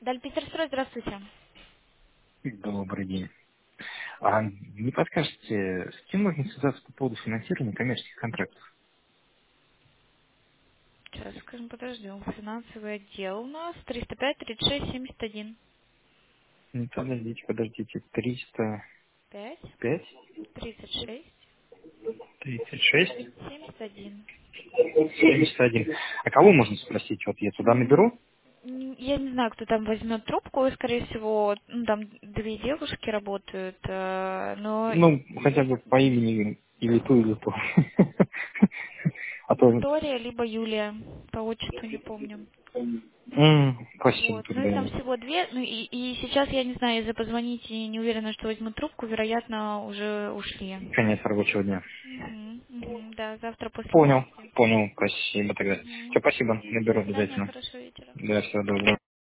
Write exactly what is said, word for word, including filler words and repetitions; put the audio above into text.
Дальпетерстрой, здравствуйте. Добрый день. А не подскажете, с кем можно связаться по поводу финансирования коммерческих контрактов? Сейчас скажем, подождем. Финансовый отдел у нас триста пять тридцать шесть семьдесят один. Не, подождите, подождите. триста пять пять тридцать шесть тридцать шесть семьдесят один. семьдесят один. А кого можно спросить? Вот я туда М, наберу? н- Я не знаю, кто там возьмет трубку, и, скорее всего, ну, там две девушки работают, э, но Ну, хотя бы по имени или ту, или ту. А то... Виктория либо Юлия, по отчеству не помню. М, Спасибо Вот, но их там тогда. всего две, ну и, и сейчас я не знаю, если позвонить и не уверена, что возьмут трубку, вероятно, уже ушли. Конец рабочего дня. Мгм, мгм, да, завтра после Понял, десяти. понял. Спасибо тогда. Мгм. Все, спасибо. До Наберу свидания, обязательно. хорошего вечера. Да, всего доброго.